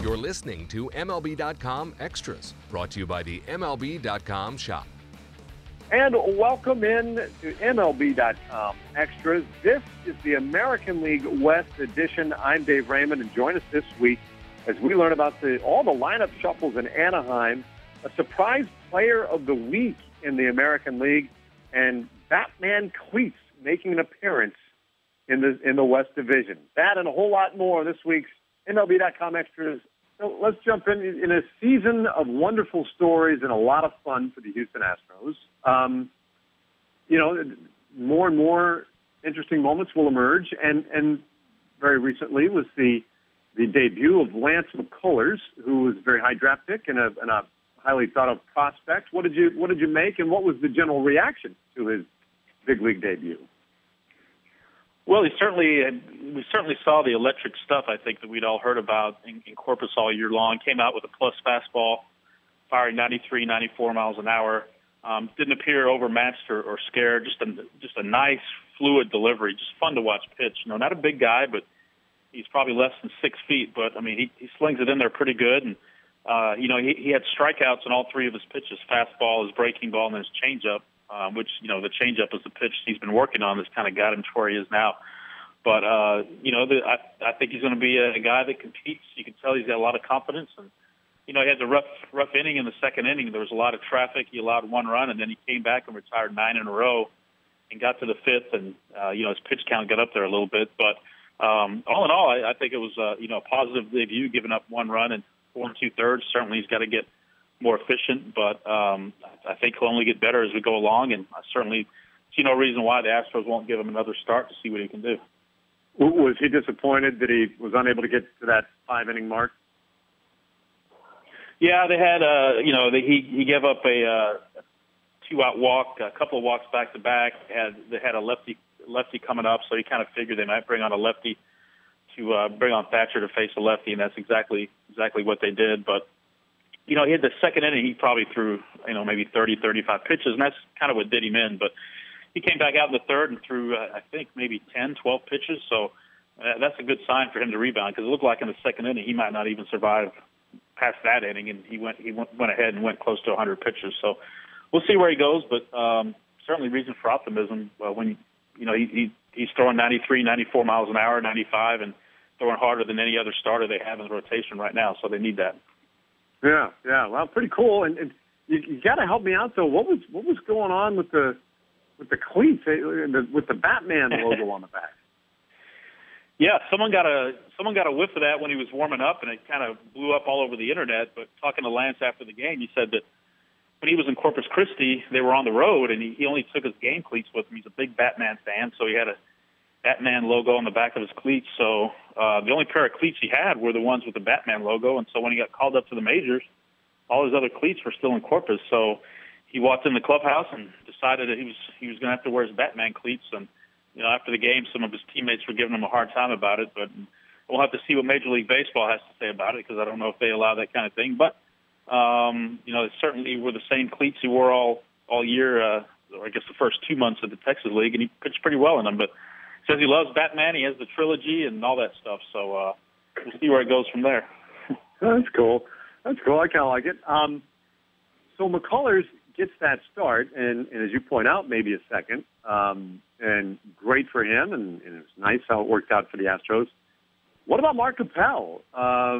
You're listening to MLB.com Extras, brought to you by the MLB.com shop. And welcome in to MLB.com Extras. This is the American League West edition. I'm Dave Raymond, and join us this week as we learn about all the lineup shuffles in Anaheim, a surprise player of the week in the American League, and Batman Cleats making an appearance in the West Division. That and a whole lot more this week's MLB.com Extras. So let's jump in a season of wonderful stories and a lot of fun for the Houston Astros. More and more interesting moments will emerge, and very recently was the debut of Lance McCullers, who was a very high draft pick and a highly thought of prospect. What did you make, and what was the general reaction to his big league debut? Well, we certainly saw the electric stuff, I think, that we'd all heard about in Corpus all year long. Came out with a plus fastball, firing 93, 94 miles an hour. Didn't appear overmatched or scared. Just a nice, fluid delivery. Just fun to watch pitch. Not a big guy, but he's probably less than 6 feet. But, I mean, he slings it in there pretty good. And, he had strikeouts in all three of his pitches, fastball, his breaking ball, and his changeup. Which, the changeup is the pitch he's been working on that's kind of got him to where he is now. But, I think he's going to be a guy that competes. You can tell he's got a lot of confidence. And, he had the rough inning in the second inning. There was a lot of traffic. He allowed one run, and then he came back and retired 9 in a row and got to the fifth. And, his pitch count got up there a little bit. But all in all, I think it was, a positive debut, giving up one run in 4 2/3. Certainly he's got to get more efficient, but I think he'll only get better as we go along, and I certainly see no reason why the Astros won't give him another start to see what he can do. Was he disappointed that he was unable to get to that 5-inning mark? Yeah, they had, he gave up a 2-out walk, a couple of walks back to back. They had a lefty coming up, so he kind of figured they might bring on a lefty to bring on Thatcher to face a lefty, and that's exactly what they did. But he had the second inning, he probably threw, maybe 30, 35 pitches, and that's kind of what did him in. But he came back out in the third and threw, I think, maybe 10, 12 pitches. So that's a good sign for him to rebound, because it looked like in the second inning he might not even survive past that inning, and he went ahead and went close to 100 pitches. So we'll see where he goes, but certainly reason for optimism when, he's throwing 93, 94 miles an hour, 95, and throwing harder than any other starter they have in the rotation right now, so they need that. Yeah. Well, pretty cool. And you got to help me out though. What was going on with the cleats with the Batman logo on the back? Yeah, someone got a whiff of that when he was warming up, and it kind of blew up all over the internet. But talking to Lance after the game, he said that when he was in Corpus Christi, they were on the road, and he only took his game cleats with him. He's a big Batman fan, so he had a Batman logo on the back of his cleats. So the only pair of cleats he had were the ones with the Batman logo. And so when he got called up to the majors, all his other cleats were still in Corpus. So he walked in the clubhouse and decided that he was going to have to wear his Batman cleats. And after the game, some of his teammates were giving him a hard time about it. But we'll have to see what Major League Baseball has to say about it, because I don't know if they allow that kind of thing. But it certainly were the same cleats he wore all year. Or I guess the first 2 months of the Texas League, and he pitched pretty well in them. But says he loves Batman. He has the trilogy and all that stuff. So we'll see where it goes from there. That's cool. I kind of like it. So McCullers gets that start, and as you point out, maybe a second. And great for him, and it was nice how it worked out for the Astros. What about Mark Appel? How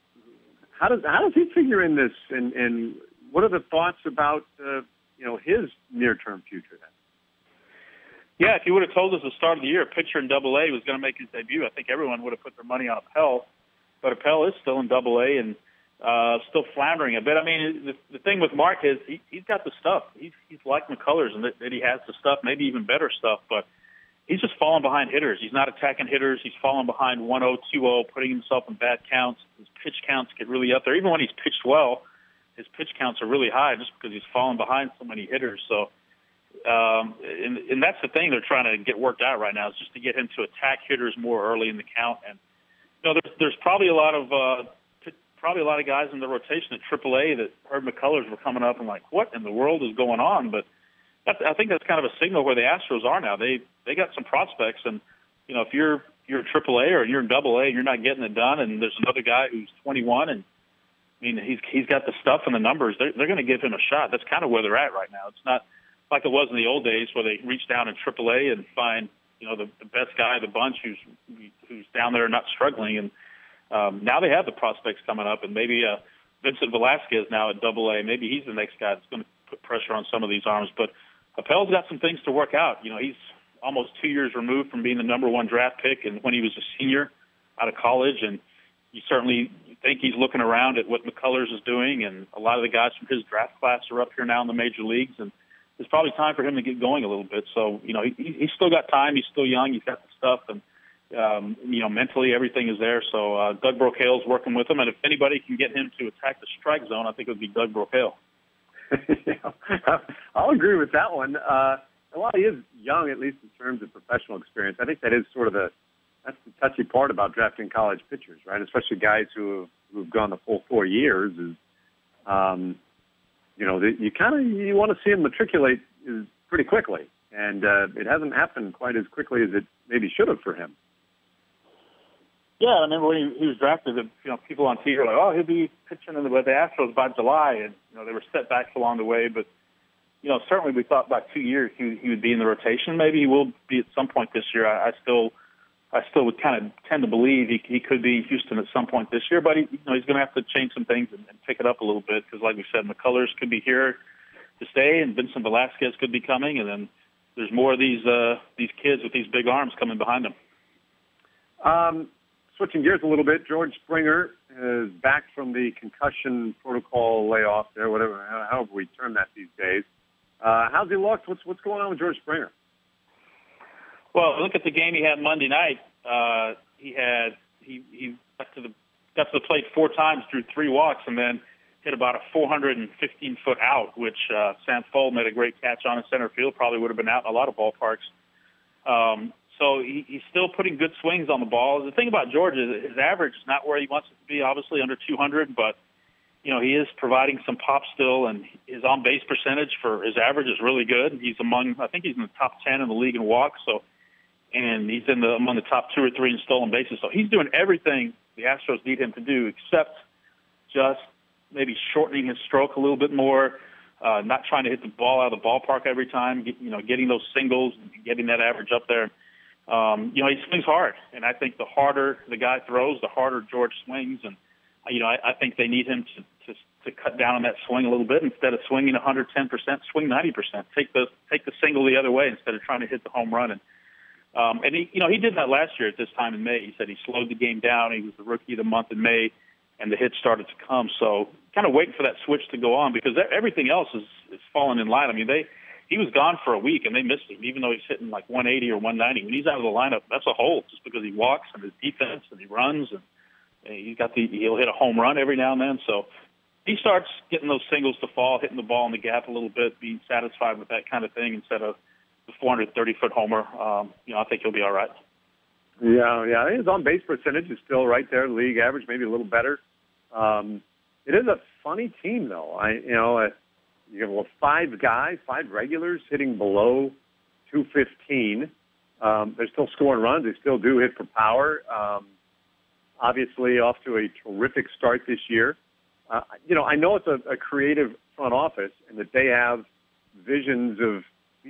does he figure in this, and what are the thoughts about his near-term future then? Yeah, if you would have told us at the start of the year a pitcher in Double-A was going to make his debut, I think everyone would have put their money on Appel. But Appel is still in Double-A and still floundering a bit. I mean, the thing with Mark is he's got the stuff. He's like McCullers in that he has the stuff, maybe even better stuff. But he's just falling behind hitters. He's not attacking hitters. He's falling behind 1-0, 2-0, putting himself in bad counts. His pitch counts get really up there. Even when he's pitched well, his pitch counts are really high just because he's falling behind so many hitters. So. And that's the thing they're trying to get worked out right now, is just to get him to attack hitters more early in the count. And there's probably a lot of guys in the rotation at AAA that heard McCullers were coming up and like, what in the world is going on? But I think that's kind of a signal where the Astros are now. They got some prospects, and if you're you're AAA or you're AA and you're not getting it done, and there's another guy who's 21 and I mean, he's got the stuff and the numbers. They're going to give him a shot. That's kind of where they're at right now. It's not like it was in the old days where they reach down in AAA and find, the best guy of the bunch who's down there and not struggling. And now they have the prospects coming up, and maybe Vincent Velasquez now at AA. Maybe he's the next guy that's going to put pressure on some of these arms. But Appel's got some things to work out. He's almost 2 years removed from being the number one draft pick, and when he was a senior out of college, and you certainly think he's looking around at what McCullers is doing, and a lot of the guys from his draft class are up here now in the major leagues, and it's probably time for him to get going a little bit. So, he's still got time. He's still young. He's got the stuff, and, mentally everything is there. So Doug Brocail's working with him, and if anybody can get him to attack the strike zone, I think it would be Doug Brocail. Yeah, I'll agree with that one. While he is young, at least in terms of professional experience, I think that is sort of that's the touchy part about drafting college pitchers, right? Especially guys who've gone the full 4 years. Is you want to see them matriculate pretty quickly, and it hasn't happened quite as quickly as it maybe should have for him. Yeah, I remember when he was drafted. People on TV were like, "Oh, he'll be pitching with the Astros by July," and there were setbacks along the way, but. Certainly we thought about 2 years he would be in the rotation. Maybe he will be at some point this year. I still would kind of tend to believe he could be in Houston at some point this year, but he's going to have to change some things and pick it up a little bit because, like we said, McCullers could be here to stay, and Vincent Velasquez could be coming, and then there's more of these kids with these big arms coming behind them. Switching gears a little bit, George Springer is back from the concussion protocol layoff there, however we term that these days. How's he looked? What's going on with George Springer? Well, look at the game he had Monday night. He got to the plate 4 times, drew 3 walks, and then hit about a 415-foot out, which Sam Fold made a great catch on in center field. Probably would have been out in a lot of ballparks. So he's still putting good swings on the ball. The thing about George is his average is not where he wants it to be, obviously under 200, but he is providing some pop still, and his on-base percentage for his average is really good. He's I think he's in the top 10 in the league in walks, and he's among the top 2 or 3 in stolen bases. So he's doing everything the Astros need him to do, except just maybe shortening his stroke a little bit more, not trying to hit the ball out of the ballpark every time, getting those singles, getting that average up there. He swings hard, and I think the harder the guy throws, the harder George swings, and I think they need him to cut down on that swing a little bit. Instead of swinging 110%, swing 90%. Take the single the other way instead of trying to hit the home run. And he did that last year at this time in May. He said he slowed the game down. He was the rookie of the month in May, and the hits started to come. So kind of waiting for that switch to go on because everything else is falling in line. I mean, he was gone for a week and they missed him, even though he's hitting like 180 or 190. When he's out of the lineup, that's a hole just because he walks and his defense and he runs and he'll hit a home run every now and then. So he starts getting those singles to fall, hitting the ball in the gap a little bit, being satisfied with that kind of thing instead of the 430-foot homer. I think he'll be all right. Yeah. His on-base percentage is still right there, league average, maybe a little better. It is a funny team, though. You have 5 guys, 5 regulars hitting below 215. They're still scoring runs. They still do hit for power. Obviously, off to a terrific start this year. I know it's a creative front office and that they have visions of,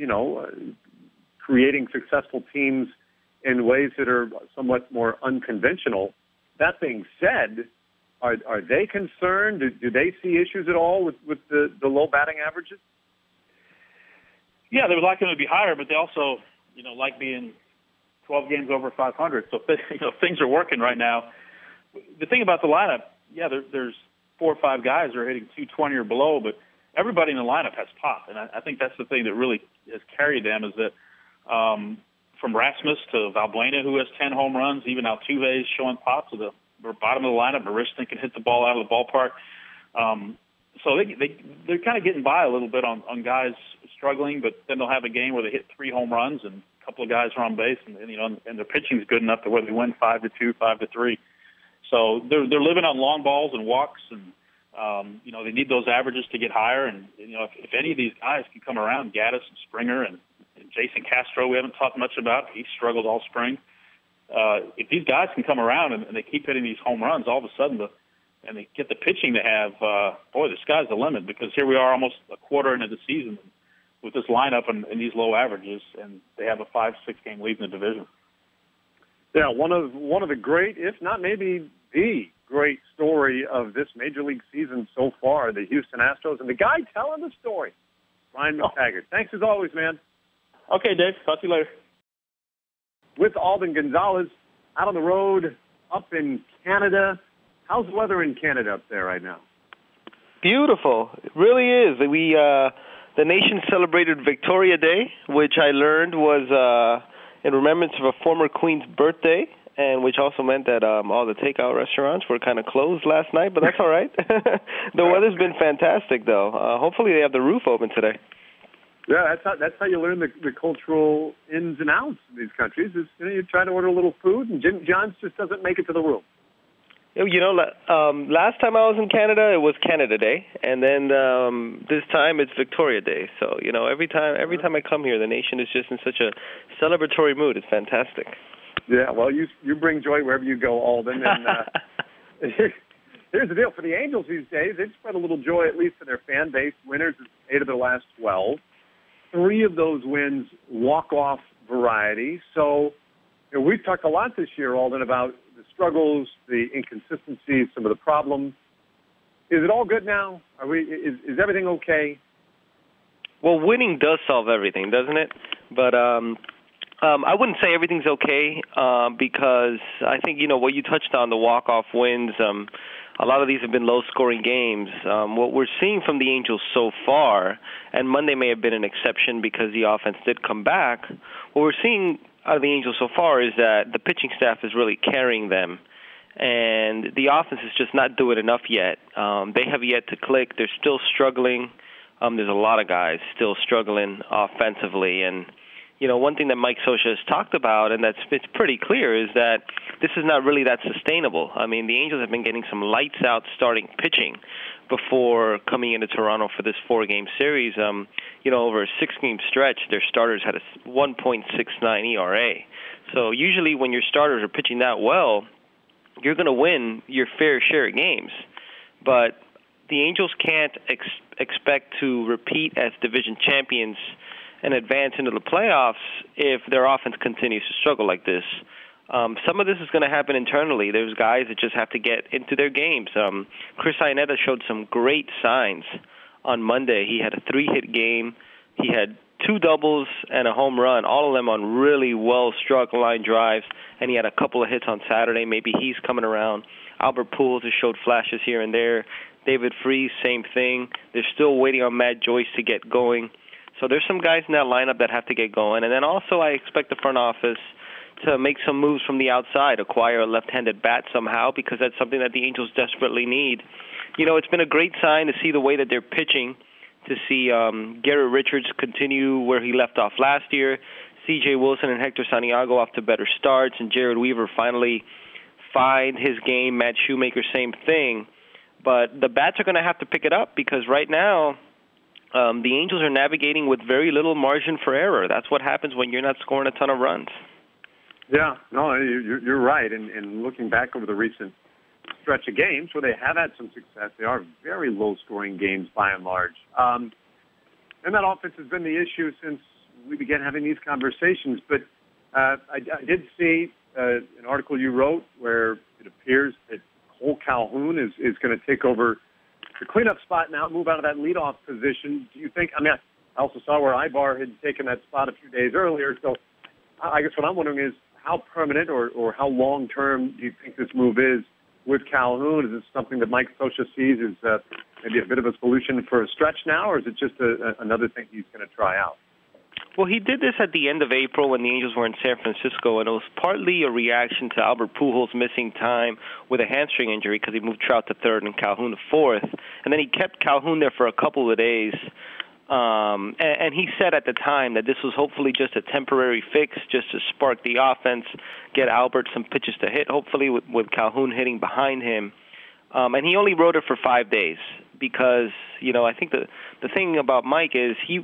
creating successful teams in ways that are somewhat more unconventional. That being said, are they concerned? Do they see issues at all with the low batting averages? Yeah, they would like them to be higher, but they also, like being 12 games over 500. So, things are working right now. The thing about the lineup, there's 4 or 5 guys who are hitting 220 or below, but everybody in the lineup has pop. And I think that's the thing that really has carried them is that from Rasmus to Valbuena, who has 10 home runs, even Altuve is showing pop to the bottom of the lineup. Marishkin can hit the ball out of the ballpark. So they're kind of getting by a little bit on guys struggling, but then they'll have a game where they hit 3 home runs and a couple of guys are on base, and their pitching is good enough to where they win 5-2, 5-3. So they're living on long balls and walks, and they need those averages to get higher. And if any of these guys can come around, Gaddis and Springer and Jason Castro, we haven't talked much about. He struggled all spring. if these guys can come around and they keep hitting these home runs, all of a sudden and they get the pitching they have, boy, the sky's the limit, because here we are almost a quarter into the season with this lineup and these low averages, and they have a 5-6 game lead in the division. Yeah, one of the great, if not maybe the great story of this Major League season so far, the Houston Astros, and the guy telling the story, Ryan McTaggart. Thanks as always, man. Okay, Dave. Talk to you later. With Alden Gonzalez, out on the road, up in Canada. How's the weather in Canada up there right now? Beautiful. It really is. The nation celebrated Victoria Day, which I learned was in remembrance of a former queen's birthday, and which also meant that all the takeout restaurants were kind of closed last night, but that's all right. The weather's been fantastic, though. Hopefully they have the roof open today. Yeah, that's how you learn the cultural ins and outs of these countries. Is you try to order a little food, and Jim John's just doesn't make it to the room. Last time I was in Canada, it was Canada Day, and then this time it's Victoria Day. So every time I come here, the nation is just in such a celebratory mood. It's fantastic. Yeah, well, you bring joy wherever you go, Alden. And here's the deal: for the Angels these days, they've spread a little joy, at least to their fan base. Winners is 8 of their last 12. 3 of those wins walk-off variety. So we've talked a lot this year, Alden, about the struggles, the inconsistencies, some of the problems. Is it all good now? Is everything okay? Well, winning does solve everything, doesn't it? But I wouldn't say everything's okay because I think, what you touched on, the walk-off wins, a lot of these have been low-scoring games. What we're seeing from the Angels so far, and Monday may have been an exception because the offense did come back, what we're seeing out of the Angels so far is that the pitching staff is really carrying them, and the offense is just not doing enough yet. They have yet to click. They're still struggling. There's a lot of guys still struggling offensively, and one thing that Mike Scioscia has talked about, and it's pretty clear, is that this is not really that sustainable. I mean, the Angels have been getting some lights-out starting pitching before coming into Toronto for this 4-game series. Over a 6-game stretch, their starters had a 1.69 ERA. So usually when your starters are pitching that well, you're going to win your fair share of games. But the Angels can't expect to repeat as division champions and advance into the playoffs if their offense continues to struggle like this. Some of this is going to happen internally. There's guys that just have to get into their games. Chris Iannetta showed some great signs on Monday. He had a 3-hit game. He had 2 doubles and a home run, all of them on really well-struck line drives, and he had a couple of hits on Saturday. Maybe he's coming around. Albert Pujols has showed flashes here and there. David Freese, same thing. They're still waiting on Matt Joyce to get going. So there's some guys in that lineup that have to get going. And then also I expect the front office to make some moves from the outside, acquire a left-handed bat somehow, because that's something that the Angels desperately need. It's been a great sign to see the way that they're pitching, to see Garrett Richards continue where he left off last year, C.J. Wilson and Hector Santiago off to better starts, and Jared Weaver finally find his game. Matt Shoemaker, same thing. But the bats are going to have to pick it up, because right now the Angels are navigating with very little margin for error. That's what happens when you're not scoring a ton of runs. Yeah, no, you're right. And looking back over the recent stretch of games where they have had some success, they are very low-scoring games by and large. And that offense has been the issue since we began having these conversations. But I did see an article you wrote where it appears that Cole Calhoun is going to take over the cleanup spot now, move out of that leadoff position. Do you think, I also saw where Ibar had taken that spot a few days earlier. So I guess what I'm wondering is how permanent or how long-term do you think this move is with Calhoun? Is it something that Mike Scioscia sees as maybe a bit of a solution for a stretch now, or is it just another thing he's going to try out? Well, he did this at the end of April when the Angels were in San Francisco, and it was partly a reaction to Albert Pujols missing time with a hamstring injury because he moved Trout to third and Calhoun to fourth. And then he kept Calhoun there for a couple of days. And he said at the time that this was hopefully just a temporary fix, just to spark the offense, get Albert some pitches to hit, hopefully with Calhoun hitting behind him. And he only wrote it for 5 days because, I think the thing about Mike is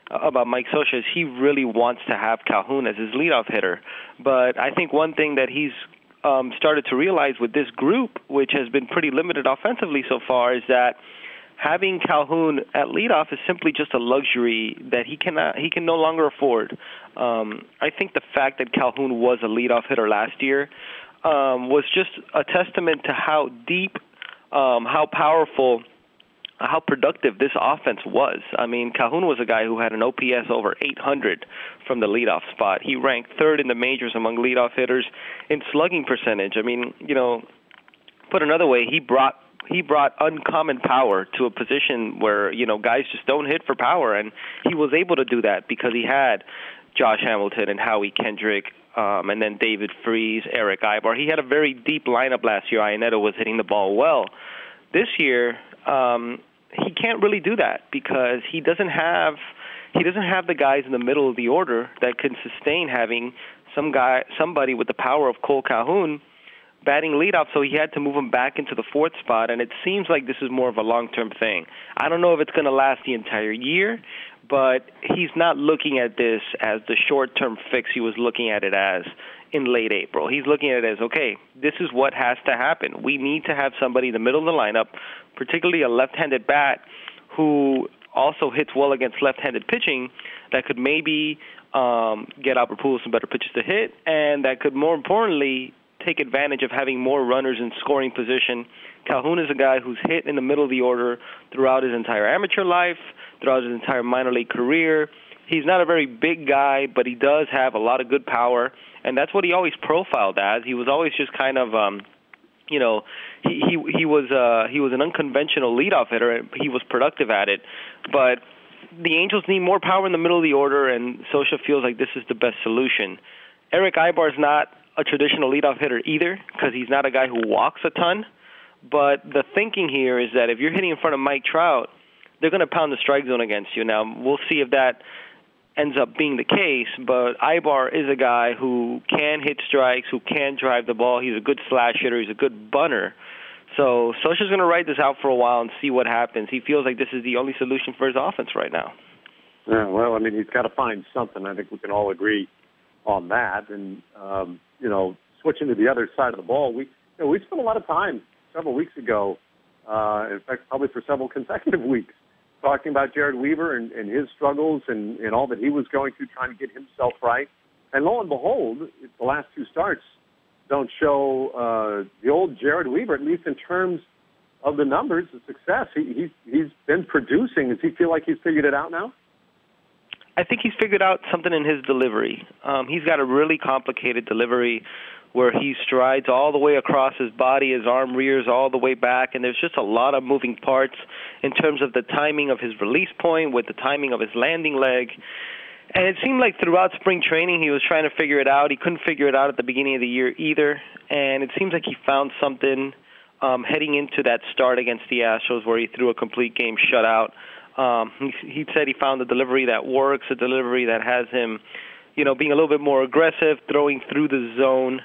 about Mike Scioscia is he really wants to have Calhoun as his leadoff hitter. But I think one thing that he's started to realize with this group, which has been pretty limited offensively so far, is that having Calhoun at leadoff is simply just a luxury that he can no longer afford. I think the fact that Calhoun was a leadoff hitter last year was just a testament to how deep, how powerful, how productive this offense was. I mean, Calhoun was a guy who had an OPS over 800 from the leadoff spot. He ranked third in the majors among leadoff hitters in slugging percentage. I mean, put another way, he brought uncommon power to a position where, guys just don't hit for power, and he was able to do that because he had Josh Hamilton and Howie Kendrick, and then David Freese, Eric Aybar. He had a very deep lineup last year. Iannetta was hitting the ball well. This year, he can't really do that because he doesn't have the guys in the middle of the order that can sustain having somebody with the power of Cole Calhoun batting leadoff, so he had to move him back into the fourth spot, and it seems like this is more of a long-term thing. I don't know if it's going to last the entire year, but he's not looking at this as the short-term fix he was looking at it as in late April. He's looking at it as, okay, this is what has to happen. We need to have somebody in the middle of the lineup, particularly a left-handed bat who also hits well against left-handed pitching, that could maybe get Albert Pujols some better pitches to hit, and that could, more importantly, take advantage of having more runners in scoring position. Calhoun is a guy who's hit in the middle of the order throughout his entire amateur life, throughout his entire minor league career. He's not a very big guy, but he does have a lot of good power, and that's what he always profiled as. He was always just kind of, he was an unconventional leadoff hitter. He was productive at it, but the Angels need more power in the middle of the order, and Scioscia feels like this is the best solution. Eric Aybar is not a traditional leadoff hitter either because he's not a guy who walks a ton. But the thinking here is that if you're hitting in front of Mike Trout, they're going to pound the strike zone against you. Now, we'll see if that ends up being the case, but Aybar is a guy who can hit strikes, who can drive the ball. He's a good slash hitter. He's a good bunter. So Scioscia's going to ride this out for a while and see what happens. He feels like this is the only solution for his offense right now. Yeah, well, I mean, he's got to find something. I think we can all agree on that. And, switching to the other side of the ball, we spent a lot of time several weeks ago, in fact, probably for several consecutive weeks, talking about Jared Weaver and his struggles and all that he was going through trying to get himself right. And lo and behold, the last two starts don't show the old Jared Weaver, at least in terms of the numbers, the success. He's been producing. Does he feel like he's figured it out now? I think he's figured out something in his delivery. He's got a really complicated delivery where he strides all the way across his body, his arm rears all the way back, and there's just a lot of moving parts in terms of the timing of his release point with the timing of his landing leg. And it seemed like throughout spring training he was trying to figure it out. He couldn't figure it out at the beginning of the year either, and it seems like he found something heading into that start against the Astros where he threw a complete game shutout. He said he found a delivery that works, a delivery that has him, being a little bit more aggressive, throwing through the zone.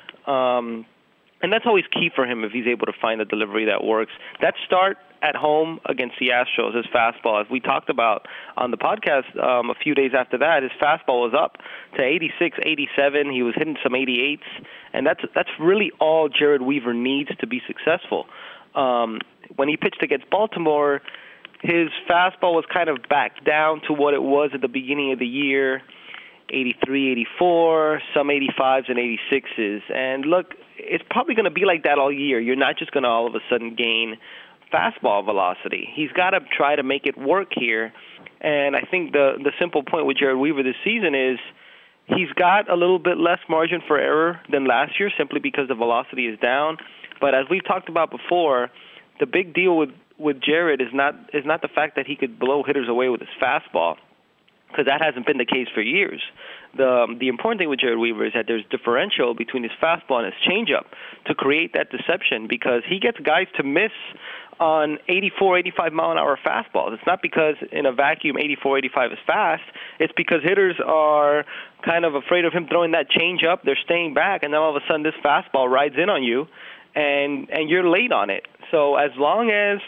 And that's always key for him if he's able to find a delivery that works. That start at home against the Astros, his fastball, as we talked about on the podcast a few days after that, his fastball was up to 86, 87. He was hitting some 88s, and that's really all Jared Weaver needs to be successful. When he pitched against Baltimore, his fastball was kind of back down to what it was at the beginning of the year, 83, 84, some 85s and 86s. And look, it's probably going to be like that all year. You're not just going to all of a sudden gain fastball velocity. He's got to try to make it work here. And I think the simple point with Jared Weaver this season is he's got a little bit less margin for error than last year simply because the velocity is down. But as we've talked about before, the big deal with Jared is not the fact that he could blow hitters away with his fastball, because that hasn't been the case for years. The important thing with Jared Weaver is that there's differential between his fastball and his changeup to create that deception, because he gets guys to miss on 84, 85-mile-an-hour fastballs. It's not because in a vacuum 84, 85 is fast. It's because hitters are kind of afraid of him throwing that changeup. They're staying back, and then all of a sudden this fastball rides in on you, and you're late on it. So as long as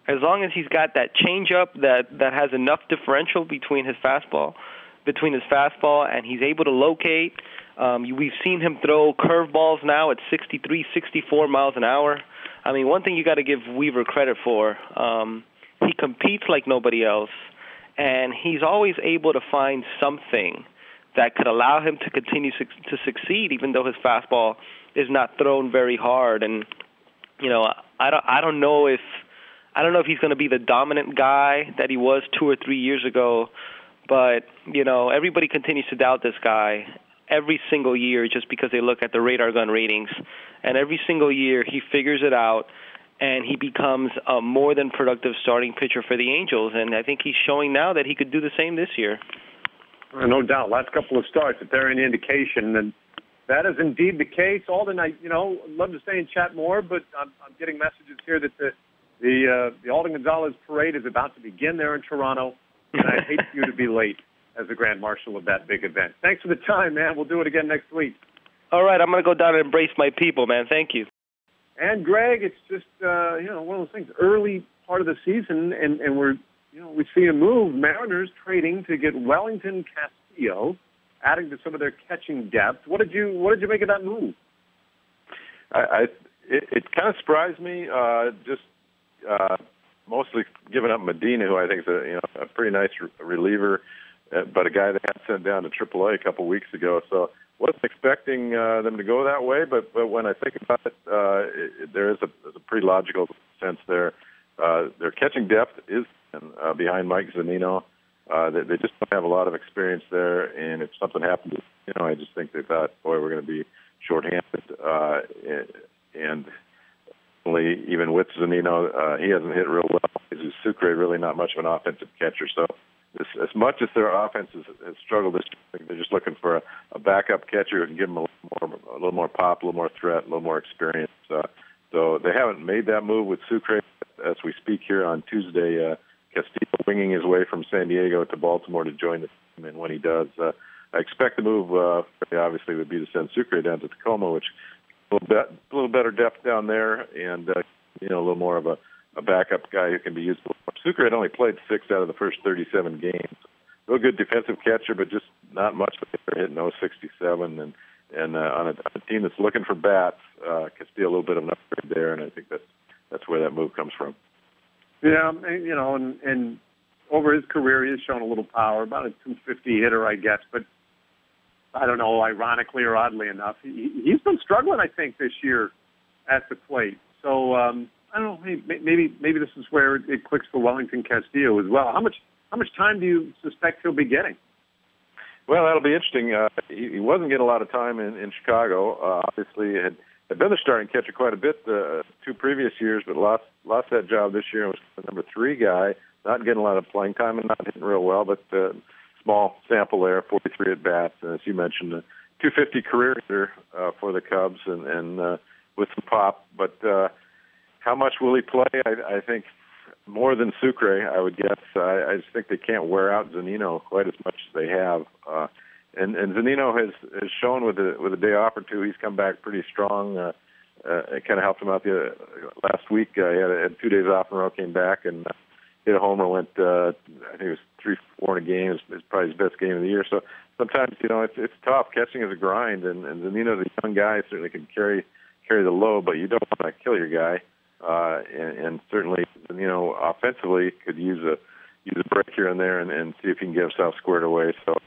as long as he's got that changeup that has enough differential between his fastball and he's able to locate. We've seen him throw curveballs now at 63, 64 miles an hour. I mean, one thing you got to give Weaver credit for, he competes like nobody else, and he's always able to find something that could allow him to continue to succeed, even though his fastball is not thrown very hard. And I don't know if he's going to be the dominant guy that he was 2 or 3 years ago, but everybody continues to doubt this guy every single year just because they look at the radar gun ratings, and every single year he figures it out and he becomes a more than productive starting pitcher for the Angels, and I think he's showing now that he could do the same this year. No doubt. Last couple of starts, if they're any indication, and that is indeed the case. Alden, I'd love to stay and chat more, but I'm getting messages here that the Alden Gonzalez parade is about to begin there in Toronto, and I'd hate for you to be late as the Grand Marshal of that big event. Thanks for the time, man. We'll do it again next week. All right, I'm going to go down and embrace my people, man. Thank you. And, Greg, it's just, one of those things, early part of the season, and we're, we see a move, Mariners trading to get Wellington Castillo, adding to some of their catching depth. What did you make of that move? It kind of surprised me, mostly giving up Medina, who I think is a pretty nice reliever, but a guy that got sent down to AAA a couple of weeks ago. So wasn't expecting them to go that way, but when I think about it, there is a pretty logical sense there. Their catching depth is behind Mike Zunino. They just don't have a lot of experience there, and if something happens, I just think they thought, boy, we're going to be shorthanded. And even with Zunino, he hasn't hit real well. Jesus Sucre really not much of an offensive catcher. So as much as their offense has struggled this year, they're just looking for a backup catcher who can give them a little more pop, a little more threat, a little more experience. So they haven't made that move with Sucre. As we speak here on Tuesday, Castillo winging his way from San Diego to Baltimore to join the team, and when he does, I expect the move obviously would be to send Sucre down to Tacoma, which a little better depth down there, and a little more of a backup guy who can be used. Sucre had only played 6 out of the first 37 games. Real good defensive catcher, but just not much. They're hitting 0.67, and on a team that's looking for bats, Castillo a little bit of an upgrade there, and I think that's where that move comes from. Yeah, and over his career, he has shown a little power, about a 250 hitter, I guess. But I don't know, ironically or oddly enough, he's been struggling, I think, this year at the plate. So I don't know, maybe this is where it clicks for Wellington Castillo as well. How much time do you suspect he'll be getting? Well, that'll be interesting. He wasn't getting a lot of time in Chicago. Obviously, had been the starting catcher quite a bit 2 previous years, but lost that job this year and was the number 3 guy, not getting a lot of playing time and not hitting real well, but small sample there, 43 at-bats. And as you mentioned, a 250 career hitter for the Cubs and with some pop. But how much will he play? I think more than Sucre, I would guess. I just think they can't wear out Zunino quite as much as they have. And Zunino has shown with a day off or 2, he's come back pretty strong. It kind of helped him out last week. He had 2 days off in a row, came back and hit a homer, went, I think it was 3-4 in a game. It's probably his best game of the year. So sometimes, it's tough. Catching is a grind, and Zunino's a young guy, certainly can carry the load, but you don't want to kill your guy. And certainly, offensively could use a break here and there and see if he can get himself squared away. So,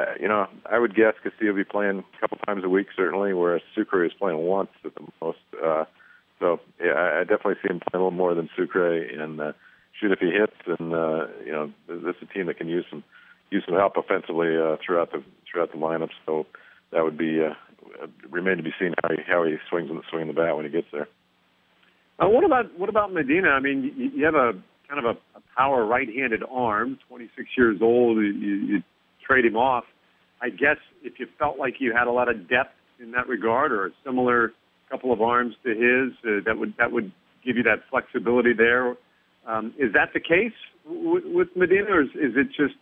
I would guess Castillo will be playing a couple times a week, certainly, whereas Sucre is playing once at the most. So, yeah, I definitely see him playing a little more than Sucre and shoot if he hits. And, this is a team that can use some help offensively throughout the lineup. So that would be remain to be seen how he swings the bat when he gets there. What about Medina? I mean, you have a kind of a power right-handed arm, 26 years old. You trade him off. I guess if you felt like you had a lot of depth in that regard, or a similar couple of arms to his, that would give you that flexibility there. Is that the case with Medina, or is it just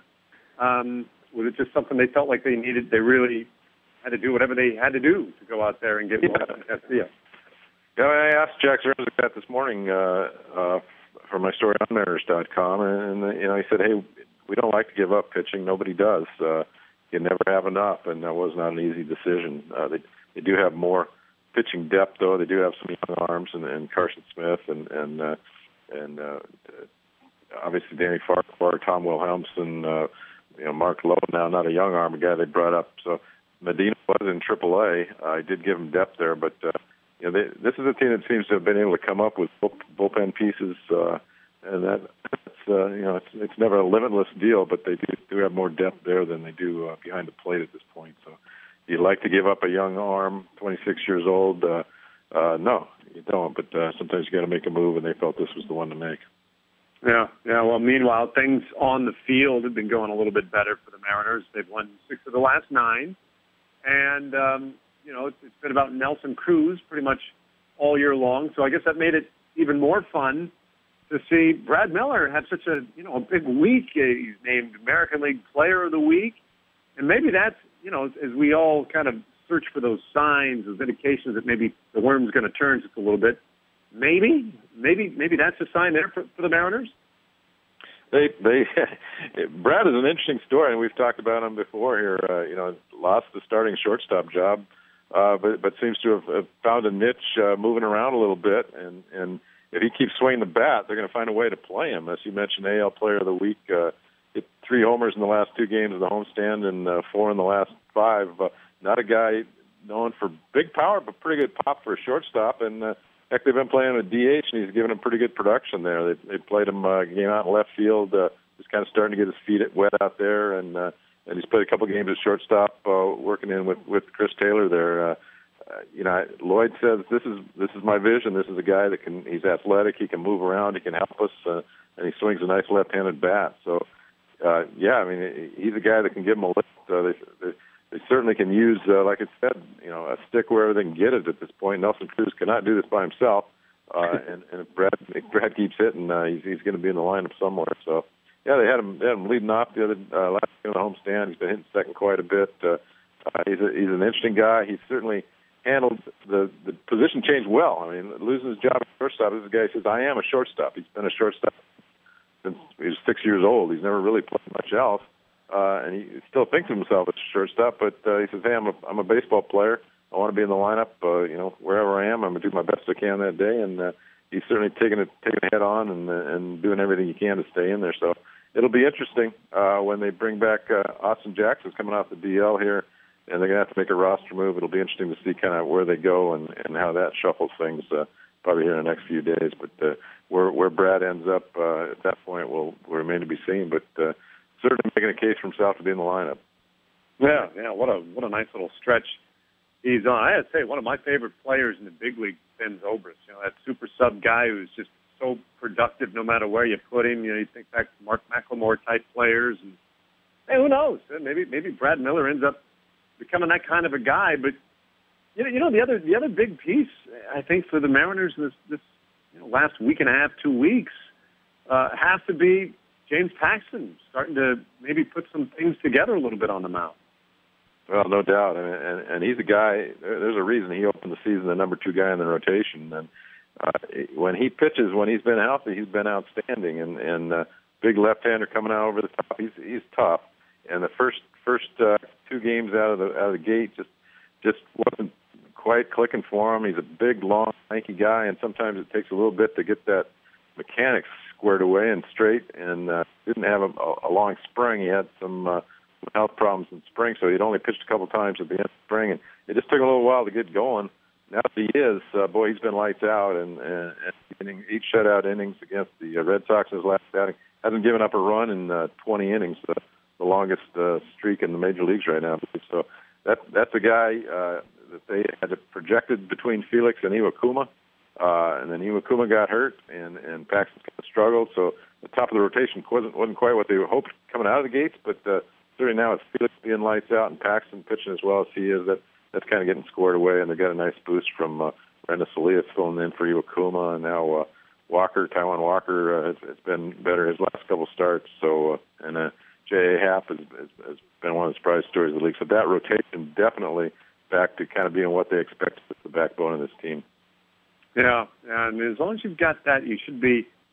was it just something they felt like they needed? They really had to do whatever they had to do to go out there and get Wellington Castillo. Yeah, I asked Jack Zerzik that this morning for my story on Mariners.com, and you know, he said, "Hey, we don't like to give up pitching. Nobody does. You never have enough," and that was not an easy decision. They do have more pitching depth, though. They do have some young arms, and Carson Smith, and obviously Danny Farquhar, Tom Wilhelmsen, you know, Mark Lowe, now not a young arm, a guy they brought up. So Medina was in AAA. I did give him depth there, but you know, this is a team that seems to have been able to come up with bullpen pieces, and that's you know, it's never a limitless deal, but they do have more depth there than they do behind the plate at this point. So, you'd like to give up a young arm, 26 years old? No, you don't. But sometimes you got to make a move, and they felt this was the one to make. Yeah. Well, meanwhile, things on the field have been going a little bit better for the Mariners. They've won 6 of the last 9, and you know, it's been about Nelson Cruz pretty much all year long. So I guess that made it even more fun to see Brad Miller have such a big week. He's named American League Player of the Week, and maybe that's, you know, as we all kind of search for those signs, those indications that maybe the worm's going to turn just a little bit. Maybe that's a sign there for the Mariners. Brad is an interesting story, and we've talked about him before here. You know, lost the starting shortstop job, but seems to have found a niche, moving around a little bit. And if he keeps swinging the bat, they're going to find a way to play him. As you mentioned, AL Player of the Week, hit 3 homers in the last 2 games of the homestand and 4 in the last 5. Not a guy known for big power, but pretty good pop for a shortstop. And heck, they've been playing with DH, and he's given them pretty good production there. They played him a game out in left field. He's kind of starting to get his feet wet out there, and he's played a couple games at shortstop, working in with Chris Taylor there. You know, Lloyd says this is my vision. This is a guy that he's athletic, he can move around, he can help us, and he swings a nice left-handed bat. So, yeah, I mean, he's a guy that can give them a lift. They certainly can use, like I said, you know, a stick wherever they can get it at this point. Nelson Cruz cannot do this by himself, and if Brad keeps hitting, he's going to be in the lineup somewhere. So, yeah, they had him leading off the other last game on the homestand. He's been hitting second quite a bit. He's an interesting guy. He's certainly handled the position change well. I mean, losing his job at shortstop, this guy says, I am a shortstop. He's been a shortstop since he was 6 years old. He's never really played much else. And he still thinks of himself as a shortstop, but he says, "Hey, I'm a baseball player. I want to be in the lineup. You know, wherever I am, I'm gonna do my best I can that day." And he's certainly taking it head on and doing everything he can to stay in there. So it'll be interesting when they bring back Austin Jackson's coming off the DL here, and they're gonna have to make a roster move. It'll be interesting to see kind of where they go and how that shuffles things probably here in the next few days. But where Brad ends up at that point will remain to be seen. But certainly making a case for himself to be in the lineup. Yeah, what a nice little stretch he's on. I had to say, one of my favorite players in the big league, Ben Zobrist. You know, that super sub guy who's just so productive no matter where you put him. You know, you think back to Mark McLemore type players, and hey, who knows? Maybe Brad Miller ends up becoming that kind of a guy. But you know, the other big piece, I think, for the Mariners this last week and a half, 2 weeks, has to be James Paxton starting to maybe put some things together a little bit on the mound. Well, no doubt, and he's a guy. There's a reason he opened the season the number 2 guy in the rotation. And when he pitches, when he's been healthy, he's been outstanding. And big left-hander coming out over the top. He's tough. And the first 2 games out of the gate just wasn't quite clicking for him. He's a big, long, lanky guy, and sometimes it takes a little bit to get that mechanics squared away and straight, and didn't have a long spring. He had some health problems in spring, so he'd only pitched a couple times at the end of spring, and it just took a little while to get going. Now that he is, boy, he's been lights out, and each shutout innings against the Red Sox in his last outing. Hasn't given up a run in 20 innings, the longest streak in the major leagues right now. So that's a guy that they had projected between Felix and Iwakuma. And then Iwakuma got hurt, and Paxton kind of struggled. So the top of the rotation wasn't quite what they hoped coming out of the gates. But certainly now it's Felix being lights out and Paxton pitching as well as he is. That's kind of getting squared away, and they got a nice boost from Brenda Solias filling in for Iwakuma, and now Taiwan Walker has been better his last couple starts. So and J.A. Happ has been one of the surprise stories of the league. So that rotation definitely back to kind of being what they expect as the backbone of this team. Yeah, and as long as you've got that, you should be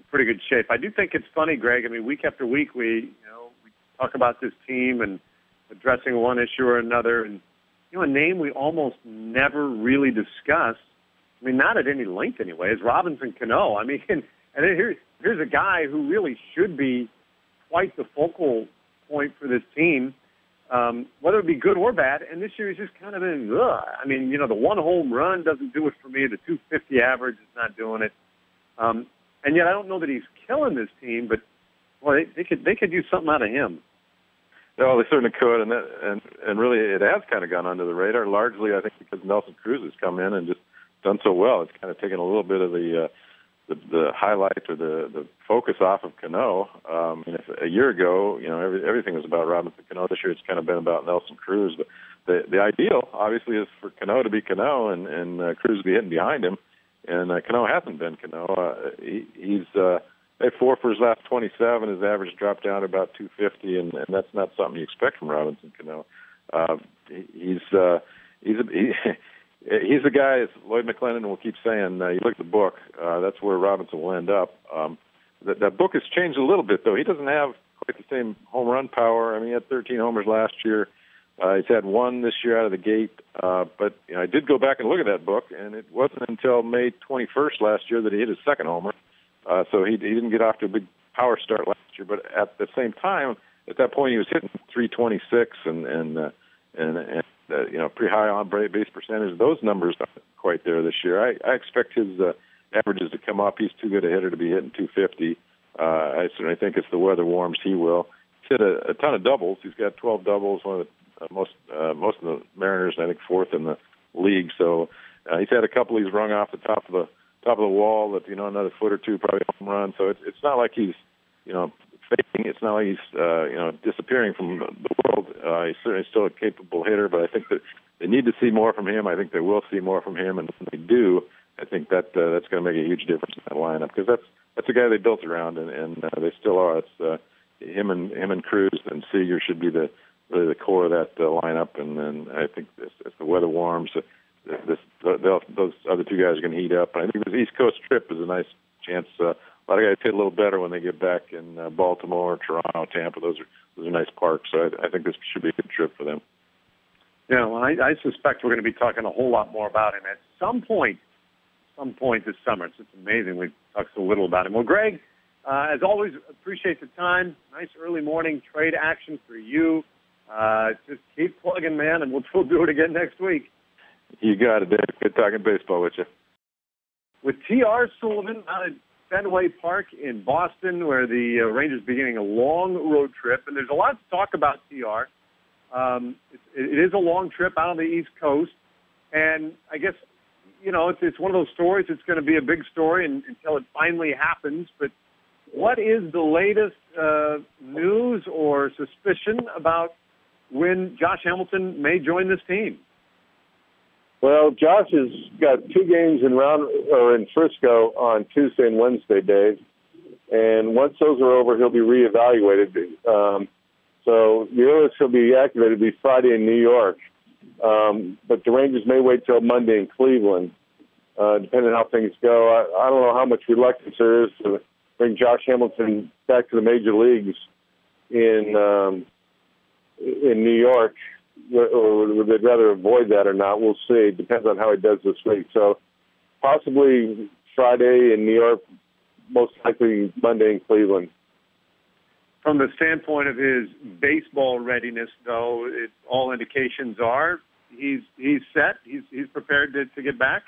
pretty good shape. I do think it's funny, Greg. I mean, week after week, we talk about this team and addressing one issue or another, and a name we almost never really discuss. I mean, not at any length anyway, is Robinson Cano. I mean, and here's a guy who really should be quite the focal point for this team, whether it be good or bad. And this year he's just kind of been, I mean, the one home run doesn't do it for me. The 250 average is not doing it. And yet I don't know that he's killing this team, but boy, they could use something out of him. No, they certainly could, and really it has kind of gone under the radar, largely I think because Nelson Cruz has come in and just done so well. It's kind of taken a little bit of the highlight or the focus off of Cano. And if a year ago, everything was about Robinson Cano. This year it's kind of been about Nelson Cruz. But the ideal, obviously, is for Cano to be Cano and Cruz to be hitting behind him. And Cano hasn't been Cano. He's at 4 for his last 27. His average dropped down to about 250, and that's not something you expect from Robinson Cano. He's the guy, as Lloyd McClendon will keep saying, you look at the book, that's where Robinson will end up. That book has changed a little bit, though. He doesn't have quite the same home run power. I mean, he had 13 homers last year. He's had one this year out of the gate. But I did go back and look at that book, and it wasn't until May 21st last year that he hit his second homer. So he didn't get off to a big power start last year. But at the same time, at that point, he was hitting 326 and pretty high on base percentage. Those numbers aren't quite there this year. I expect his averages to come up. He's too good a hitter to be hitting 250. I certainly think if the weather warms, he will. He's hit a ton of doubles. He's got 12 doubles, one of the most of the Mariners, I think, fourth in the league. So he's had a couple he's rung off the top of the wall that another foot or two probably home run. So it's not like he's fading. It's not like he's disappearing from the world. He's certainly still a capable hitter, but I think that they need to see more from him. I think they will see more from him, and when they do, I think that's going to make a huge difference in that lineup because that's a guy they built around, and they still are. It's him and Cruz and Seager should be really the core of that lineup, and then I think as the weather warms, those other two guys are going to heat up. I think this East Coast trip is a nice chance. A lot of guys hit a little better when they get back in Baltimore, Toronto, Tampa. Those are nice parks. So I think this should be a good trip for them. Yeah, well, I suspect we're going to be talking a whole lot more about him at some point this summer. It's just amazing we talked so little about him. Well, Greg, as always, appreciate the time. Nice early morning trade action for you. Just keep plugging, man, and we'll do it again next week. You got it, Dave. Good talking baseball with you. With T.R. Sullivan out at Fenway Park in Boston, where the Rangers are beginning a long road trip, and there's a lot to talk about T.R. It is a long trip out on the East Coast, and I guess, it's one of those stories. It's going to be a big story until it finally happens, but what is the latest news or suspicion about when Josh Hamilton may join this team? Well, Josh has got 2 games in Frisco on Tuesday and Wednesday, Dave. And once those are over, he'll be reevaluated. So the earliest he'll be activated will be Friday in New York. But the Rangers may wait till Monday in Cleveland, depending on how things go. I don't know how much reluctance there is to bring Josh Hamilton back to the major leagues in New York, or would they rather avoid that or not? We'll see. It depends on how he does this week. So possibly Friday in New York, most likely Monday in Cleveland. From the standpoint of his baseball readiness, though, all indications are he's set. He's prepared to get back.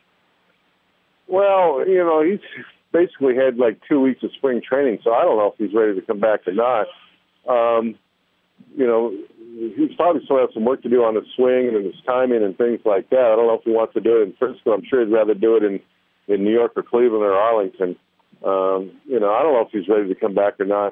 Well, he's basically had like 2 weeks of spring training, so I don't know if he's ready to come back or not. He's probably still has some work to do on his swing and his timing and things like that. I don't know if he wants to do it in Frisco. I'm sure he'd rather do it in New York or Cleveland or Arlington. I don't know if he's ready to come back or not.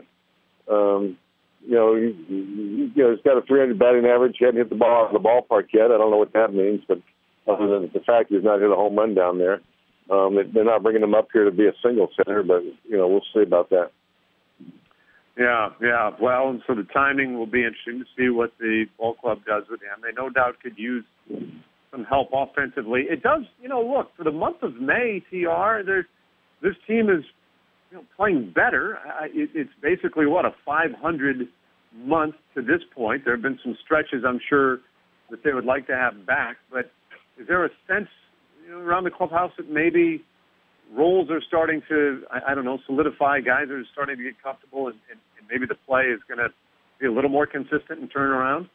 He's got a 300 batting average. He hadn't hit the ball out of the ballpark yet. I don't know what that means, but other than the fact he's not hit a home run down there. They're not bringing him up here to be a single center, but, we'll see about that. Yeah. Well, and so the timing will be interesting to see what the ball club does with him. They no doubt could use some help offensively. It does, look, for the month of May, TR, this team is playing better. It's basically, what, a 500 month to this point. There have been some stretches, I'm sure, that they would like to have back. But is there a sense around the clubhouse that maybe roles are starting to, I don't know, solidify, guys are starting to get comfortable, and maybe the play is going to be a little more consistent and turn around?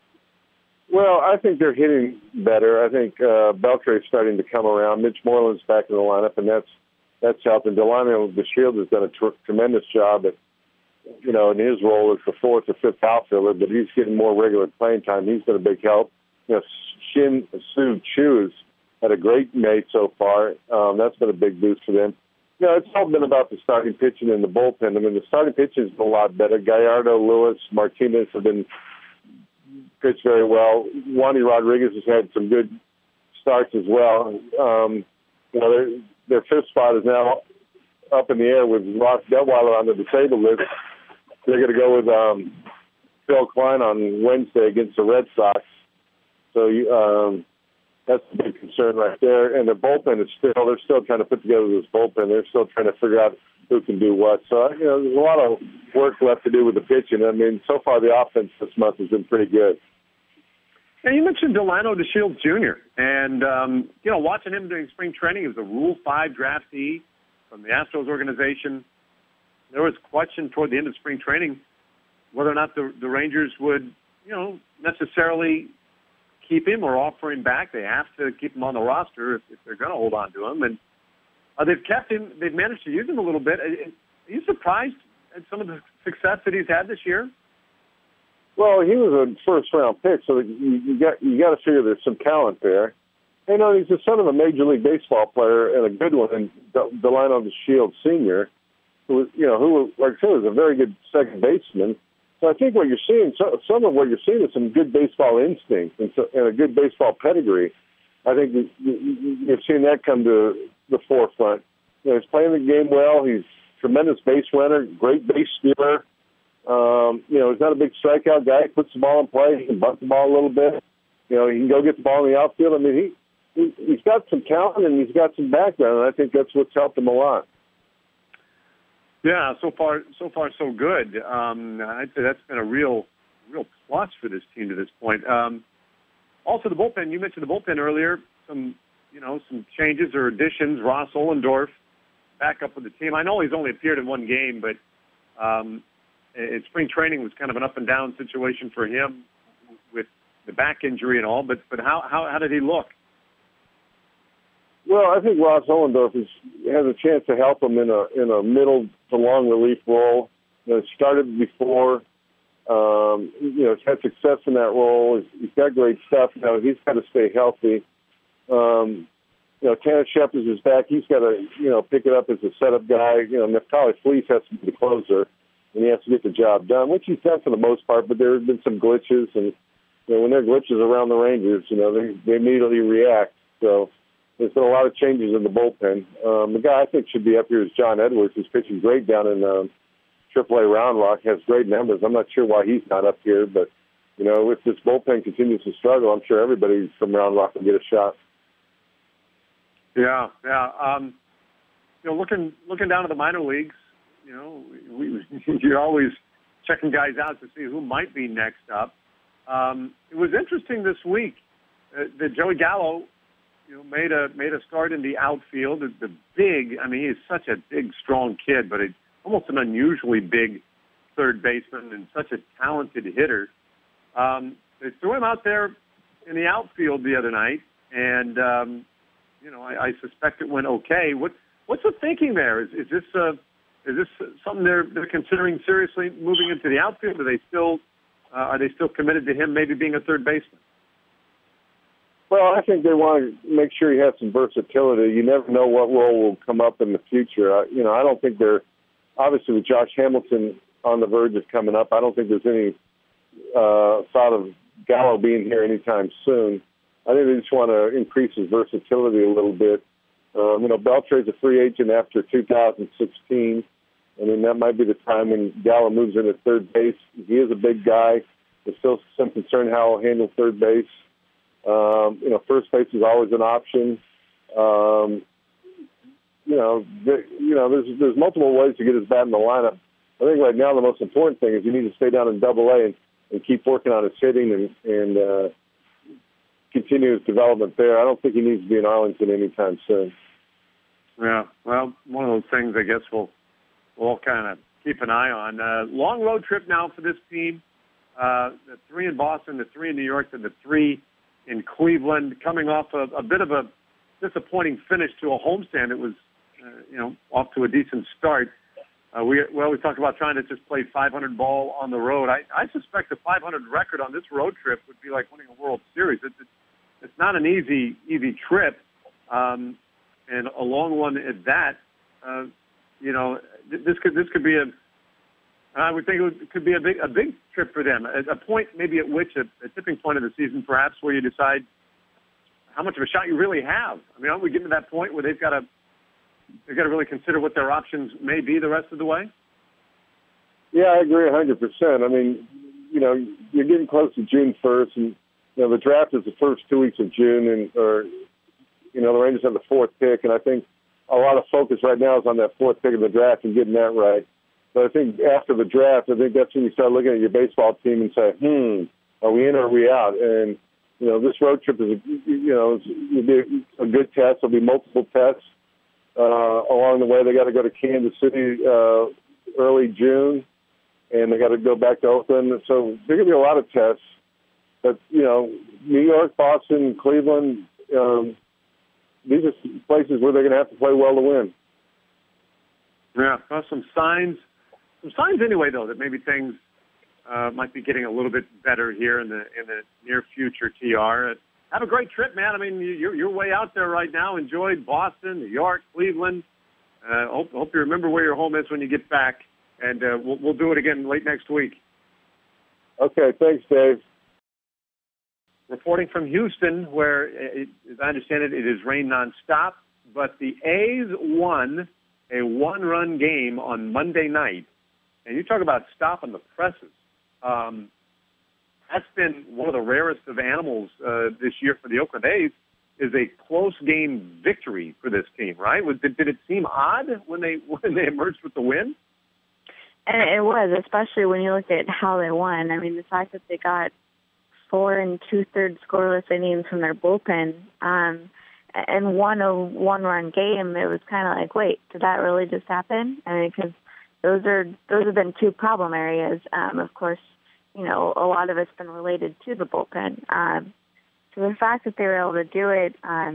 Well, I think they're hitting better. I think Beltre's starting to come around. Mitch Moreland's back in the lineup, and that's helping. Delano DeShields has done a tremendous job at, in his role as the fourth or fifth outfielder, but he's getting more regular playing time. He's been a big help. Shin Soo Choo had a great May so far. That's been a big boost for them. It's all been about the starting pitching and the bullpen. I mean, the starting pitching has been a lot better. Gallardo, Lewis, Martinez have been pitched very well. Wandy Rodriguez has had some good starts as well. Their fifth spot is now up in the air with Ross Detweiler on the disabled list. They're going to go with Phil Klein on Wednesday against the Red Sox. So that's a big concern right there. And the bullpen is they're still trying to put together this bullpen. They're still trying to figure out who can do what. So, there's a lot of work left to do with the pitching. I mean, so far the offense this month has been pretty good. And you mentioned Delano DeShields Jr. And, watching him during spring training, he was a Rule 5 draftee from the Astros organization. There was question toward the end of spring training whether or not the Rangers would, necessarily keep him or offer him back. They have to keep him on the roster if they're going to hold on to him. And they've kept him. They've managed to use him a little bit. Are you surprised at some of the success that he's had this year? Well, he was a first-round pick, so you got to figure there's some talent there. He's the son of a Major League Baseball player and a good one, and Delano DeShields Sr., who like I said, was a very good second baseman. So I think what you're seeing, some of what you're seeing is some good baseball instinct and a good baseball pedigree. I think you've seen that come to the forefront. He's playing the game well. He's a tremendous base runner, great base stealer. He's not a big strikeout guy. He puts the ball in play. He can bunt the ball a little bit. He can go get the ball in the outfield. I mean, he's got some talent and he's got some background, and I think that's what's helped him a lot. Yeah, so far so good. I'd say that's been a real plus for this team to this point. Also, the bullpen. You mentioned the bullpen earlier. Some changes or additions. Ross Ollendorf back up with the team. I know he's only appeared in one game, but spring training was kind of an up and down situation for him with the back injury and all. But how did he look? Well, I think Ross Ollendorf has a chance to help him in a middle to long relief role. Started before. He's had success in that role. He's got great stuff. He's got to stay healthy. Tanner Shepard is back. He's got to pick it up as a setup guy. Neftali Feliz has to be the closer, and he has to get the job done, which he's done for the most part. But there have been some glitches, and when there are glitches around the Rangers, they immediately react. So there's been a lot of changes in the bullpen. The guy I think should be up here is John Edwards, who's pitching great down in AAA Round Rock, has great numbers. I'm not sure why he's not up here, but, if this bullpen continues to struggle, I'm sure everybody from Round Rock will get a shot. Yeah. Looking down to the minor leagues, you're always checking guys out to see who might be next up. It was interesting this week that Joey Gallo, made a start in the outfield. The big, he's such a big, strong kid, but almost an unusually big third baseman and such a talented hitter. They threw him out there in the outfield the other night, and I suspect it went okay. What's the thinking there? Is this something they're considering seriously moving into the outfield? Are they still committed to him maybe being a third baseman? Well, I think they want to make sure he has some versatility. You never know what role will come up in the future. I don't think they're obviously with Josh Hamilton on the verge of coming up. I don't think there's any thought of Gallo being here anytime soon. I think they just want to increase his versatility a little bit. Beltre's a free agent after 2016. That might be the time when Gallo moves in at third base. He is a big guy. There's still some concern how he'll handle third base. First base is always an option. there's multiple ways to get his bat in the lineup. I think right now the most important thing is you need to stay down in Double-A and keep working on his hitting and continue his development there. I don't think he needs to be in Arlington anytime soon. Yeah, well, one of those things I guess we'll all kind of keep an eye on. Long road trip now for this team. The 3 in Boston, the 3 in New York, and the 3 in Cleveland, coming off a bit of a disappointing finish to a homestand. It was, off to a decent start. We talked about trying to just play 500 ball on the road. I suspect a 500 record on this road trip would be like winning a World Series. It's not an easy trip, and a long one at that. This could be I would think it could be a big trip for them. A point maybe at which a tipping point of the season, perhaps, where you decide how much of a shot you really have. I mean, aren't we getting to that point where they've got to really consider what their options may be the rest of the way? Yeah, I agree 100%. I mean, you're getting close to June 1st, and the draft is the first 2 weeks of June, the Rangers have the 4th pick, and I think a lot of focus right now is on that 4th pick of the draft and getting that right. But I think after the draft, I think that's when you start looking at your baseball team and say, are we in or are we out? And this road trip is it'll be a good test. There'll be multiple tests along the way. They got to go to Kansas City early June, and they got to go back to Oakland. So there going to be a lot of tests. But New York, Boston, Cleveland, these are places where they're going to have to play well to win. Yeah, well, some signs anyway, though, that maybe things might be getting a little bit better here in the near future. TR, have a great trip, man. I mean, you're way out there right now. Enjoy Boston, New York, Cleveland. Hope you remember where your home is when you get back, and we'll do it again late next week. Okay, thanks, Dave. Reporting from Houston, where, as I understand it, it is rain nonstop, but the A's won a 1-run game on Monday night. And you talk about stopping the presses. That's been one of the rarest of animals this year for the Oakland A's, is a close game victory for this team, right? Did it seem odd when they emerged with the win? And it was, especially when you look at how they won. I mean, the fact that they got 4 2/3 scoreless innings from their bullpen and won a 1-run game, it was kind of like, wait, did that really just happen? I mean, because those have been 2 problem areas. Of course, a lot of it's been related to the bullpen. So the fact that they were able to do it,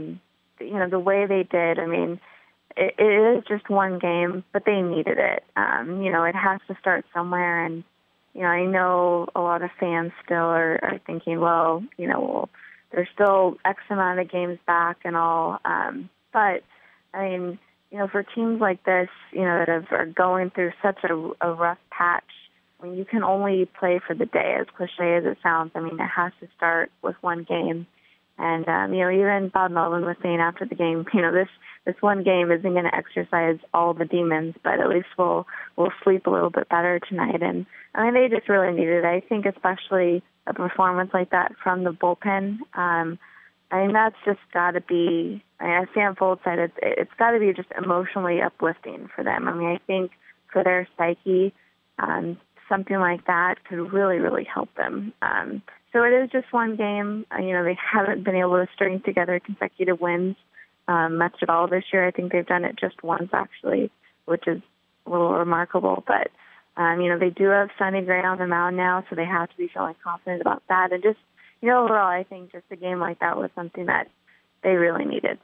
the way they did, I mean, it is just one game, but they needed it. It has to start somewhere, and I know a lot of fans still are thinking, well, there's still X amount of games back and all. But, I mean, for teams like this, that are going through such a rough patch, I mean, you can only play for the day, as cliche as it sounds. I mean, it has to start with one game. And, even Bob Melvin was saying after the game, this one game isn't going to exercise all the demons, but at least we'll sleep a little bit better tonight. And I mean, they just really needed it. I think especially a performance like that from the bullpen. I mean, that's just got to be, as Sam Foltz said, it's got to be just emotionally uplifting for them. I mean, I think for their psyche, something like that could really, really help them. So it is just one game. They haven't been able to string together consecutive wins much at all this year. I think they've done it just once, actually, which is a little remarkable. But, they do have Sonny Gray on the mound now, so they have to be feeling confident about that. And just, overall, I think just a game like that was something that they really needed.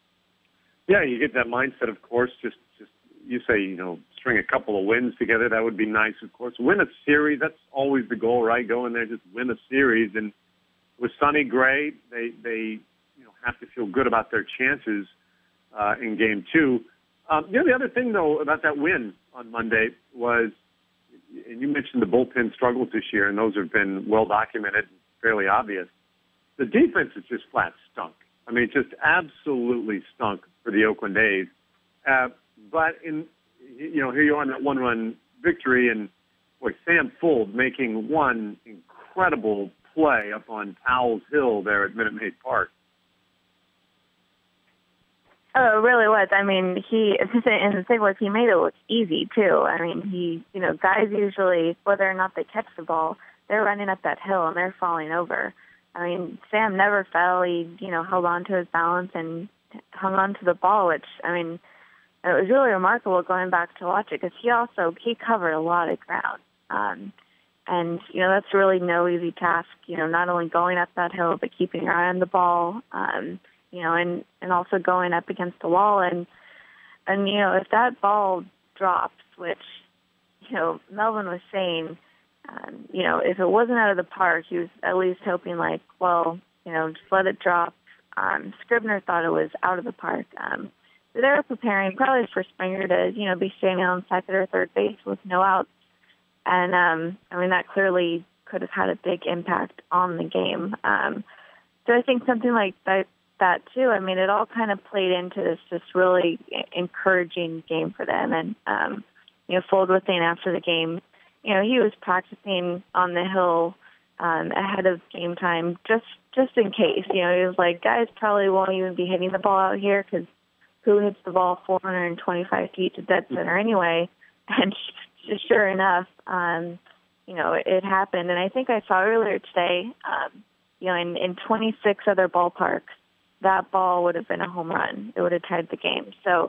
Yeah, you get that mindset, of course. Just you say, string a couple of wins together. That would be nice, of course. Win a series, that's always the goal, right? Go in there, just win a series. And with Sonny Gray, they have to feel good about their chances in Game 2. The other thing, though, about that win on Monday was, and you mentioned the bullpen struggles this year, and those have been well documented, fairly obvious. The defense is just flat stunk. I mean, just absolutely stunk for the Oakland A's. But here you are in that 1-run victory, and boy, Sam Fuld making one incredible play up on Powell's Hill there at Minute Maid Park. Oh, it really was. I mean, and the thing was, he made it look easy too. I mean, guys usually, whether or not they catch the ball, they're running up that hill and they're falling over. I mean, Sam never fell. He, held on to his balance and hung on to the ball, which, I mean, it was really remarkable going back to watch it because he covered a lot of ground. And, that's really no easy task, not only going up that hill, but keeping your eye on the ball, and also going up against the wall. And if that ball drops, which, Melvin was saying, if it wasn't out of the park, he was at least hoping just let it drop. Scribner thought it was out of the park. So they were preparing probably for Springer to, be standing on second or third base with no outs. And, that clearly could have had a big impact on the game. So I think something like that too, I mean, it all kind of played into this just really encouraging game for them. And, Fold was saying after the game, he was practicing on the hill ahead of game time just in case. He was like, guys probably won't even be hitting the ball out here because who hits the ball 425 feet to dead center anyway? And sure enough, it happened. And I think I saw earlier today, in 26 other ballparks, that ball would have been a home run. It would have tied the game. So,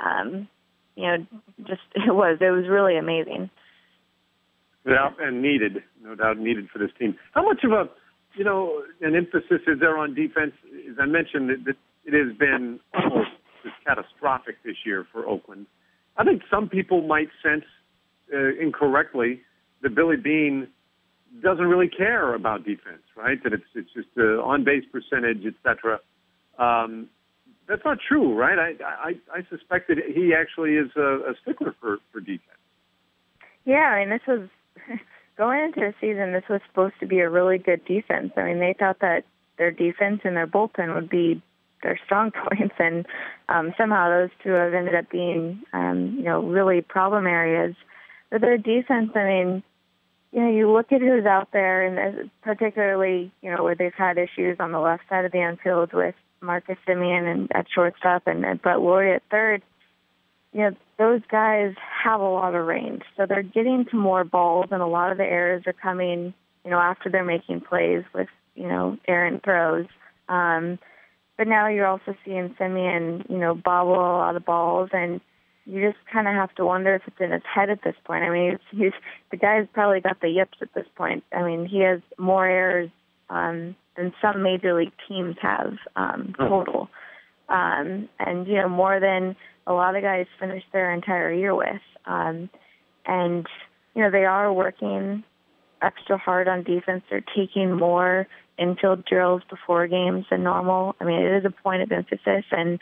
it was really amazing. Yeah, and needed, no doubt needed for this team. How much of an emphasis is there on defense? As I mentioned, that it has been almost catastrophic this year for Oakland. I think some people might sense incorrectly that Billy Beane doesn't really care about defense, right? That it's just on-base percentage, et cetera. That's not true, right? I suspect that he actually is a stickler for defense. Yeah, I mean, this was going into the season. This was supposed to be a really good defense. I mean, they thought that their defense and their bullpen would be their strong points, and somehow those two have ended up being, really problem areas. But their defense, I mean, you look at who's out there, and particularly, where they've had issues on the left side of the infield with Marcus Semien and at shortstop and Brett Lawrie at third. Those guys have a lot of range, so they're getting to more balls, and a lot of the errors are coming, after they're making plays with, errant throws. But now you're also seeing Semien, bobble a lot of balls, and you just kind of have to wonder if it's in his head at this point. I mean, the guy's probably got the yips at this point. I mean, he has more errors than some major league teams have total, and more than a lot of guys finish their entire year with. And they are working extra hard on defense. They're taking more infield drills before games than normal. I mean, it is a point of emphasis, and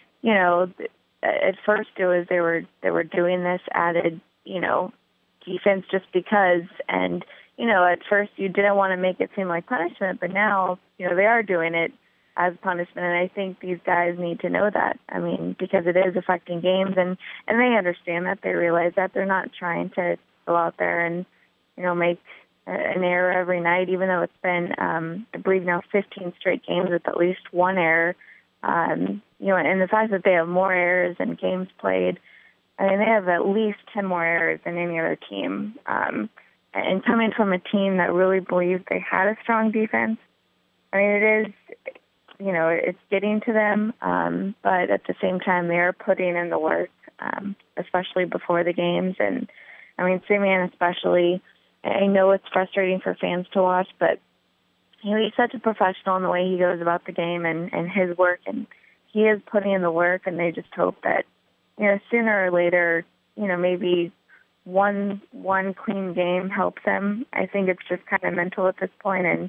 at first it was they were doing this added defense just because, and at first you didn't want to make it seem like punishment, but now they are doing it as punishment, and I think these guys need to know that. I mean, because it is affecting games, and they understand that. They realize that. They're not trying to go out there and make an error every night, even though it's been, I believe now 15 straight games with at least one error. And the fact that they have more errors than games played, I mean, they have at least 10 more errors than any other team. And coming from a team that really believed they had a strong defense, I mean, it is, it's getting to them, but at the same time, they are putting in the work, especially before the games. And, I mean, Semien especially, I know it's frustrating for fans to watch, but he's such a professional in the way he goes about the game and his work, and he is putting in the work, and they just hope that, sooner or later, maybe one clean game helps them. I think it's just kind of mental at this point, and,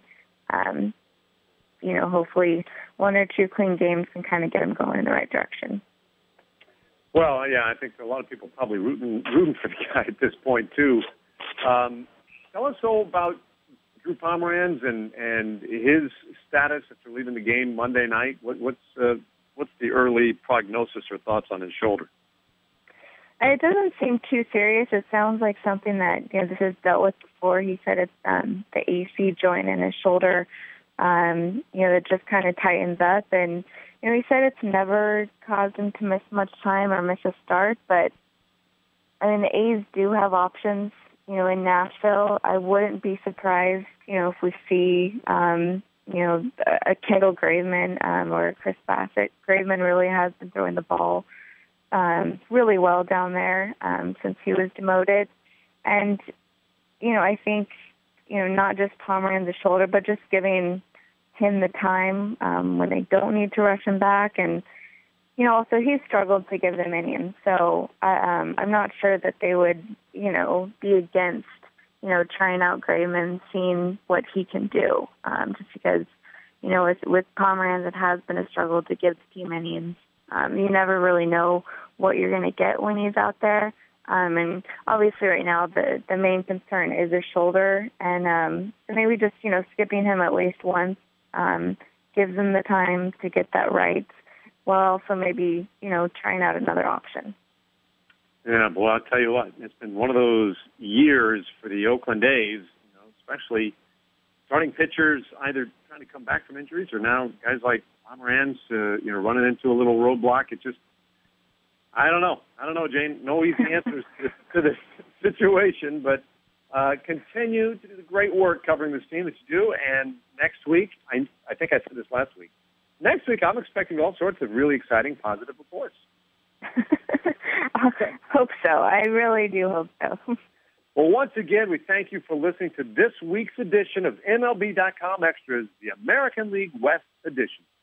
hopefully one or two clean games can kind of get them going in the right direction. Well, yeah, I think a lot of people probably rooting for the guy at this point, too. Tell us all about Drew Pomeranz and his status after leaving the game Monday night. What's the early prognosis or thoughts on his shoulder? It doesn't seem too serious. It sounds like something that this is dealt with before. He said it's the AC joint in his shoulder. That just kind of tightens up, and he said it's never caused him to miss much time or miss a start, but I mean, the A's do have options, in Nashville. I wouldn't be surprised, if we see, a Kendall Graveman or a Chris Bassett. Graveman really has been throwing the ball really well down there since he was demoted. And, I think, not just Pomeranz's shoulder, but just giving him the time when they don't need to rush him back. And, also he's struggled to give them innings. So I'm not sure that they would, be against, trying out Graveman, seeing what he can do. Just because, with Pomeranz, it has been a struggle to give the team innings. You never really know what you're going to get when he's out there. And obviously right now the main concern is his shoulder. And so maybe just, skipping him at least once gives him the time to get that right, while also maybe, trying out another option. Yeah, boy, I'll tell you what, it's been one of those years for the Oakland A's, especially starting pitchers either trying to come back from injuries or now guys like Pomeranz, running into a little roadblock. It just, I don't know, Jane. No easy answers to this situation, but continue to do the great work covering this team that you do. And next week, I think I said this last week, next week I'm expecting all sorts of really exciting, positive reports. Hope so. I really do hope so. Well, once again, we thank you for listening to this week's edition of MLB.com Extras, the American League West edition.